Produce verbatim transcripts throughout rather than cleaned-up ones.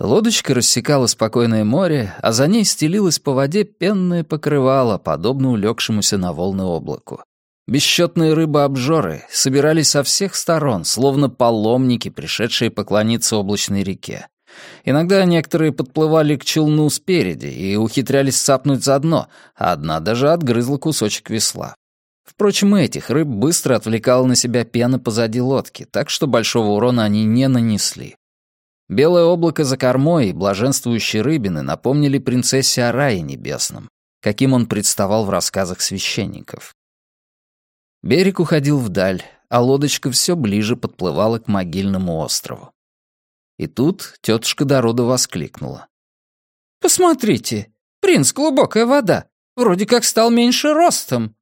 Лодочка рассекала спокойное море, а за ней стелилось по воде пенное покрывало, подобно улегшемуся на волны облаку. Бесчетные рыбы-обжоры собирались со всех сторон, словно паломники, пришедшие поклониться облачной реке. Иногда некоторые подплывали к челну спереди и ухитрялись цапнуть за дно, а одна даже отгрызла кусочек весла. Впрочем, этих рыб быстро отвлекала на себя пена позади лодки, так что большого урона они не нанесли. Белое облако за кормой и блаженствующие рыбины напомнили принцессе о рае небесном, каким он представал в рассказах священников. Берег уходил вдаль, а лодочка все ближе подплывала к могильному острову. И тут тетушка Дородо воскликнула. «Посмотрите, принц, глубокая вода, вроде как стал меньше ростом».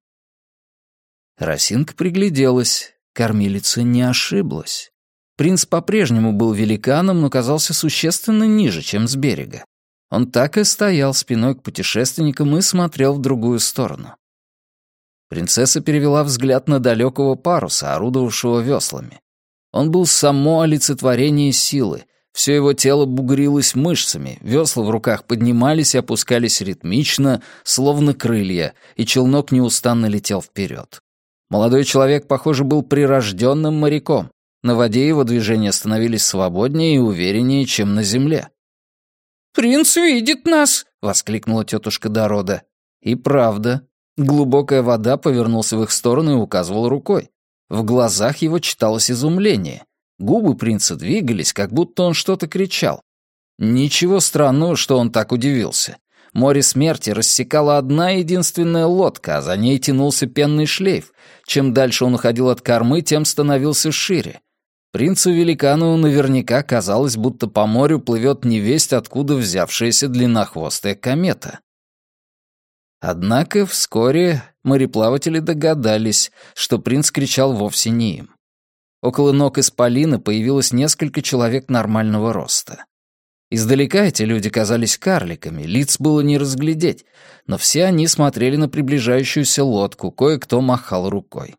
Росинка пригляделась, кормилица не ошиблась. Принц по-прежнему был великаном, но казался существенно ниже, чем с берега. Он так и стоял спиной к путешественникам и смотрел в другую сторону. Принцесса перевела взгляд на далекого паруса, орудовавшего веслами. Он был само олицетворение силы, все его тело бугрилось мышцами, весла в руках поднимались и опускались ритмично, словно крылья, и челнок неустанно летел вперед. Молодой человек, похоже, был прирожденным моряком. На воде его движения становились свободнее и увереннее, чем на земле. «Принц видит нас!» — воскликнула тетушка Дородо. И правда, глубокая вода повернулся в их сторону и указывал рукой. В глазах его читалось изумление. Губы принца двигались, как будто он что-то кричал. Ничего странного, что он так удивился. Море смерти рассекала одна единственная лодка, а за ней тянулся пенный шлейф. Чем дальше он уходил от кормы, тем становился шире. Принцу-великану наверняка казалось, будто по морю плывет невесть, откуда взявшаяся длиннохвостая комета. Однако вскоре мореплаватели догадались, что принц кричал вовсе не им. Около ног исполина появилось несколько человек нормального роста. Издалека эти люди казались карликами, лиц было не разглядеть, но все они смотрели на приближающуюся лодку, кое-кто махал рукой.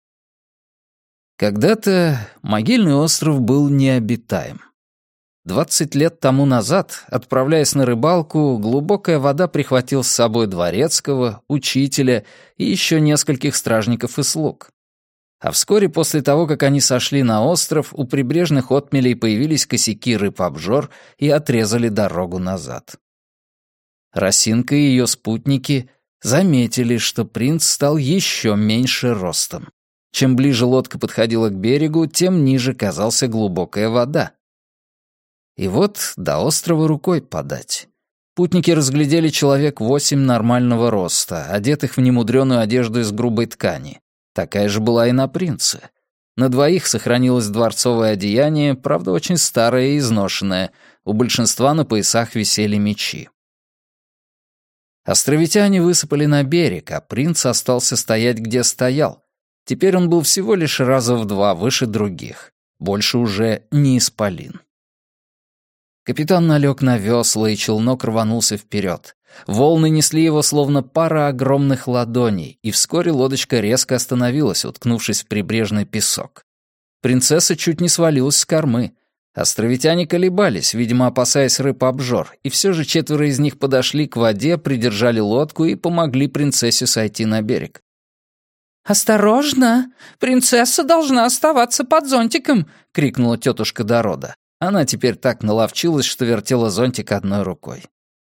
Когда-то могильный остров был необитаем. Двадцать лет тому назад, отправляясь на рыбалку, глубокая вода прихватил с собой дворецкого, учителя и еще нескольких стражников и слуг. А вскоре после того, как они сошли на остров, у прибрежных отмелей появились косяки рыб-обжор и отрезали дорогу назад. Росинка и ее спутники заметили, что принц стал еще меньше ростом. Чем ближе лодка подходила к берегу, тем ниже казался глубокая вода. И вот до острова рукой подать. Путники разглядели человек восемь нормального роста, одетых в немудреную одежду из грубой ткани. Такая же была и на принце. На двоих сохранилось дворцовое одеяние, правда, очень старое и изношенное. У большинства на поясах висели мечи. Островитяне высыпали на берег, а принц остался стоять, где стоял. Теперь он был всего лишь раза в два выше других. Больше уже не исполин. Капитан налег на весла, и челнок рванулся вперед. Волны несли его словно пара огромных ладоней, и вскоре лодочка резко остановилась, уткнувшись в прибрежный песок. Принцесса чуть не свалилась с кормы. Островитяне колебались, видимо, опасаясь рыб-обжор, и все же четверо из них подошли к воде, придержали лодку и помогли принцессе сойти на берег. «Осторожно! Принцесса должна оставаться под зонтиком!» — крикнула тетушка Дородо. Она теперь так наловчилась, что вертела зонтик одной рукой.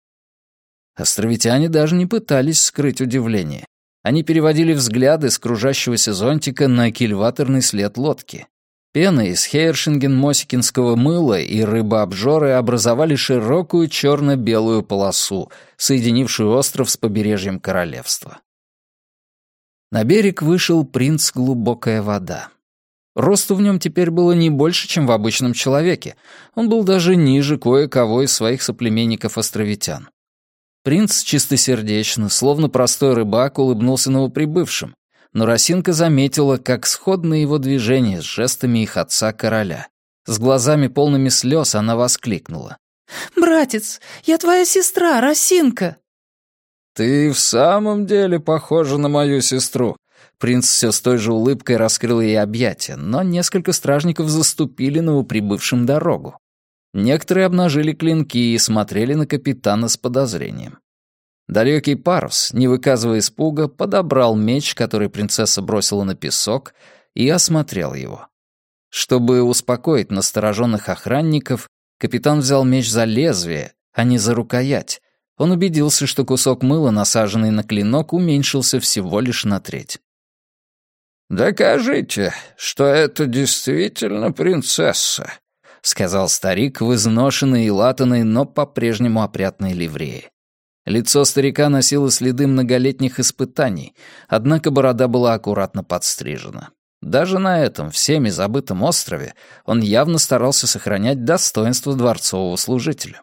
Островитяне даже не пытались скрыть удивление. Они переводили взгляды с кружащегося зонтика на кильваторный след лодки. Пена из хейершинген-мосикинского мыла и рыбообжоры образовали широкую черно-белую полосу, соединившую остров с побережьем королевства. На берег вышел принц Глубокая вода. Росту в нем теперь было не больше, чем в обычном человеке. Он был даже ниже кое-кого из своих соплеменников-островитян. Принц чистосердечно, словно простой рыбак, улыбнулся новоприбывшим, но Росинка заметила, как сходны его движения с жестами их отца-короля. С глазами полными слез она воскликнула. «Братец, я твоя сестра, Росинка!» «Ты в самом деле похожа на мою сестру». Принц все с той же улыбкой раскрыл ей объятия, но несколько стражников заступили новоприбывшим дорогу. Некоторые обнажили клинки и смотрели на капитана с подозрением. Далекий парус, не выказывая испуга, подобрал меч, который принцесса бросила на песок, и осмотрел его. Чтобы успокоить настороженных охранников, капитан взял меч за лезвие, а не за рукоять. Он убедился, что кусок мыла, насаженный на клинок, уменьшился всего лишь на треть. «Докажите, что это действительно принцесса», — сказал старик в изношенной и латаной, но по-прежнему опрятной ливрее. Лицо старика носило следы многолетних испытаний, однако борода была аккуратно подстрижена. Даже на этом всеми забытом острове он явно старался сохранять достоинство дворцового служителя.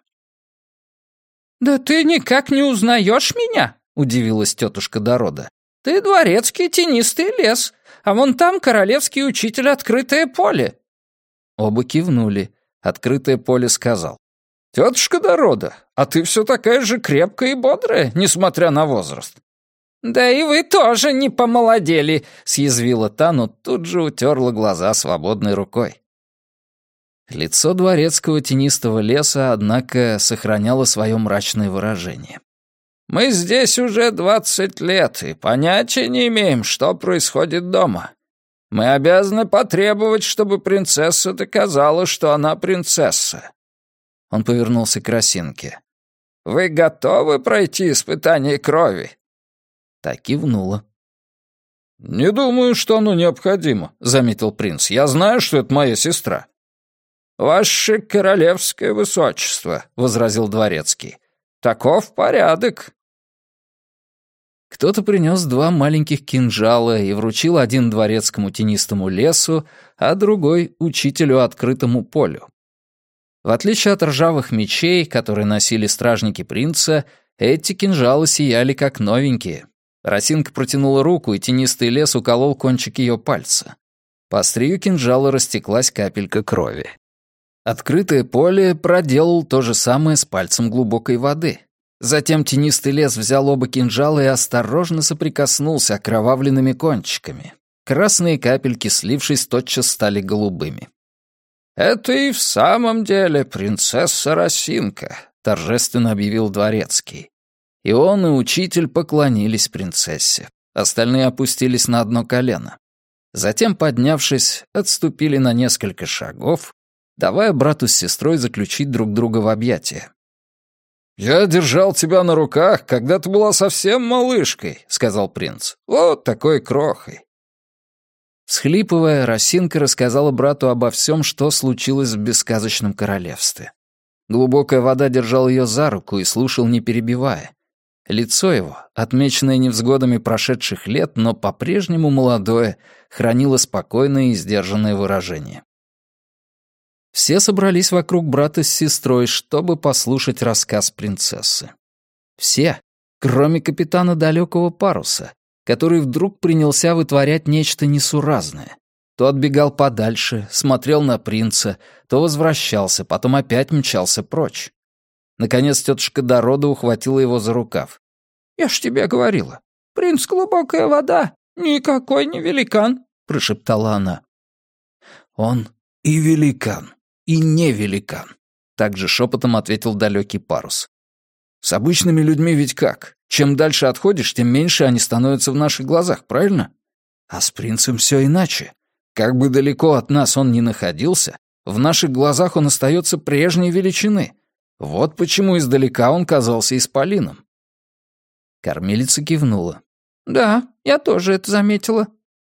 «Да ты никак не узнаешь меня?» — удивилась тетушка Дорода. «Ты дворецкий тенистый лес, а вон там королевский учитель открытое поле». Оба кивнули. Открытое поле сказал. «Тетушка Дорода, а ты все такая же крепкая и бодрая, несмотря на возраст». «Да и вы тоже не помолодели», — съязвила та, но тут же утерла глаза свободной рукой. Лицо дворецкого тенистого леса, однако, сохраняло свое мрачное выражение. «Мы здесь уже двадцать лет и понятия не имеем, что происходит дома. Мы обязаны потребовать, чтобы принцесса доказала, что она принцесса». Он повернулся к Росинке. «Вы готовы пройти испытание крови?» Та кивнула. «Не думаю, что оно необходимо», — заметил принц. «Я знаю, что это моя сестра». «Ваше королевское высочество», — возразил дворецкий. «Таков порядок». Кто-то принес два маленьких кинжала и вручил один дворецкому тенистому лесу, а другой — учителю открытому полю. В отличие от ржавых мечей, которые носили стражники принца, эти кинжалы сияли как новенькие. Росинка протянула руку, и тенистый лес уколол кончик ее пальца. По острию кинжала растеклась капелька крови. Открытое поле проделал то же самое с пальцем глубокой воды. Затем тенистый лес взял оба кинжала и осторожно соприкоснулся окровавленными кончиками. Красные капельки, слившись, тотчас стали голубыми. «Это и в самом деле принцесса Росинка», — торжественно объявил дворецкий. И он, и учитель поклонились принцессе. Остальные опустились на одно колено. Затем, поднявшись, отступили на несколько шагов, давая брату с сестрой заключить друг друга в объятия. «Я держал тебя на руках, когда ты была совсем малышкой», — сказал принц. «Вот такой крохой». Всхлипывая, Росинка рассказала брату обо всем, что случилось в бессказочном королевстве. Глубокая вода держал ее за руку и слушал, не перебивая. Лицо его, отмеченное невзгодами прошедших лет, но по-прежнему молодое, хранило спокойное и сдержанное выражение. Все собрались вокруг брата с сестрой, чтобы послушать рассказ принцессы. Все, кроме капитана далекого паруса, который вдруг принялся вытворять нечто несуразное. То отбегал подальше, смотрел на принца, то возвращался, потом опять мчался прочь. Наконец тетушка Дорода ухватила его за рукав. «Я ж тебе говорила, принц глубокая вода, никакой не великан», — прошептала она. «Он и великан, и не великан», — также шепотом ответил далекий парус. «С обычными людьми ведь как? Чем дальше отходишь, тем меньше они становятся в наших глазах, правильно? А с принцем все иначе. Как бы далеко от нас он ни находился, в наших глазах он остается прежней величины. Вот почему издалека он казался исполином». Кормилица кивнула. «Да, я тоже это заметила».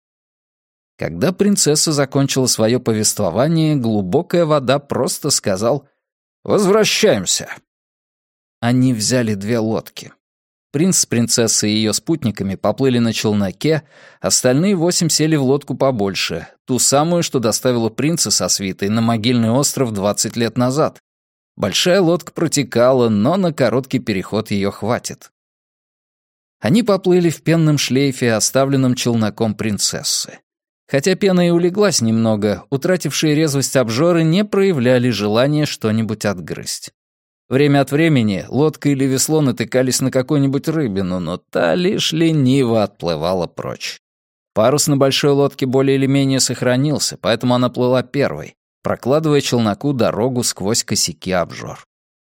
Когда принцесса закончила свое повествование, глубокая вода просто сказал «Возвращаемся». Они взяли две лодки. Принц с принцессой и ее спутниками поплыли на челноке, остальные восемь сели в лодку побольше, ту самую, что доставила принца со свитой на могильный остров двадцать лет назад. Большая лодка протекала, но на короткий переход ее хватит. Они поплыли в пенном шлейфе, оставленном челноком принцессы. Хотя пена и улеглась немного, утратившие резвость обжоры не проявляли желания что-нибудь отгрызть. Время от времени лодка или весло натыкались на какую-нибудь рыбину, но та лишь лениво отплывала прочь. Парус на большой лодке более или менее сохранился, поэтому она плыла первой, прокладывая челноку дорогу сквозь косяки обжор.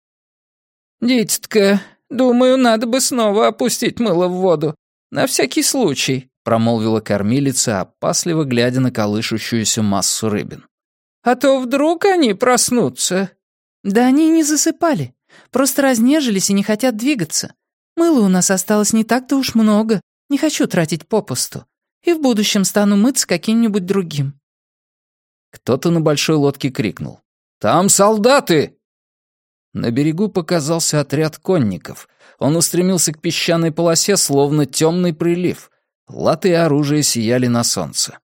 «Дитятка, думаю, надо бы снова опустить мыло в воду. На всякий случай», — промолвила кормилица, опасливо глядя на колышущуюся массу рыбин. «А то вдруг они проснутся». «Да они не засыпали. Просто разнежились и не хотят двигаться. Мыла у нас осталось не так-то уж много. Не хочу тратить попусту. И в будущем стану мыться каким-нибудь другим». Кто-то на большой лодке крикнул: «Там солдаты!» На берегу показался отряд конников. Он устремился к песчаной полосе, словно темный прилив. Латы и оружие сияли на солнце.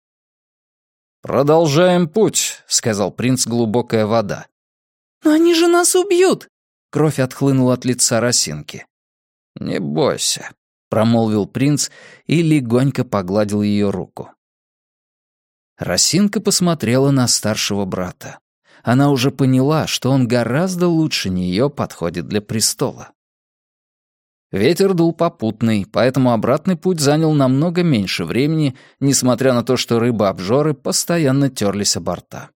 «Продолжаем путь», — сказал принц Глубокая вода. «Но они же нас убьют!» Кровь отхлынула от лица Росинки. «Не бойся», — промолвил принц и легонько погладил ее руку. Росинка посмотрела на старшего брата. Она уже поняла, что он гораздо лучше нее подходит для престола. Ветер дул попутный, поэтому обратный путь занял намного меньше времени, несмотря на то, что рыбы-обжоры постоянно терлись о борта.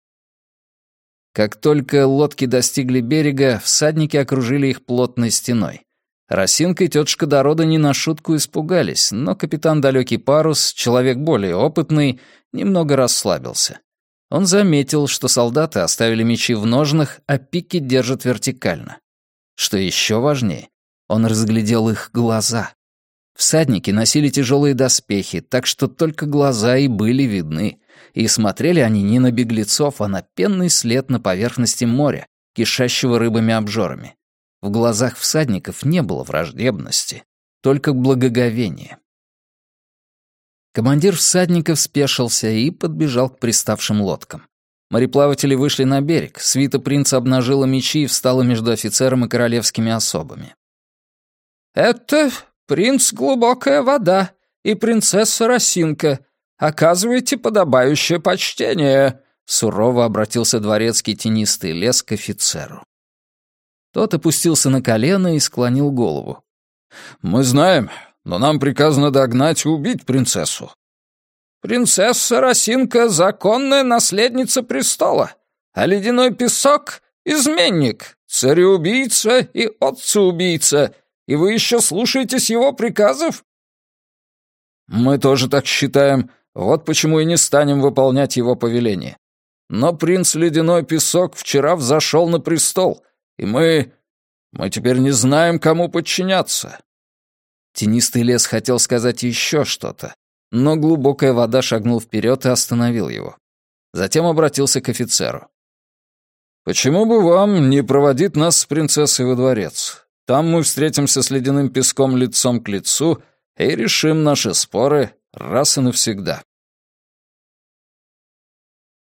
Как только лодки достигли берега, всадники окружили их плотной стеной. Росинка и тетушка Дорода не на шутку испугались, но капитан Далекий Парус, человек более опытный, немного расслабился. Он заметил, что солдаты оставили мечи в ножнах, а пики держат вертикально. Что еще важнее, он разглядел их глаза. Всадники носили тяжелые доспехи, так что только глаза и были видны, и смотрели они не на беглецов, а на пенный след на поверхности моря, кишащего рыбами-обжорами. В глазах всадников не было враждебности, только благоговение. Командир всадников спешился и подбежал к приставшим лодкам. Мореплаватели вышли на берег, свита принца обнажила мечи и встала между офицером и королевскими особами. «Это принц Глубокая вода и принцесса Росинка. Оказывайте подобающее почтение», — сурово обратился дворецкий тенистый лес к офицеру. Тот опустился на колено и склонил голову. «Мы знаем, но нам приказано догнать и убить принцессу». «Принцесса Росинка — законная наследница престола, а ледяной песок — изменник, цареубийца и отцеубийца, и вы еще слушаетесь его приказов?» «Мы тоже так считаем, вот почему и не станем выполнять его повеление. Но принц Ледяной Песок вчера взошел на престол, и мы... мы теперь не знаем, кому подчиняться». Тенистый лес хотел сказать еще что-то, но Глубокая вода шагнул вперед и остановил его. Затем обратился к офицеру. «Почему бы вам не проводить нас с принцессой во дворец? Там мы встретимся с Ледяным Песком лицом к лицу и решим наши споры раз и навсегда».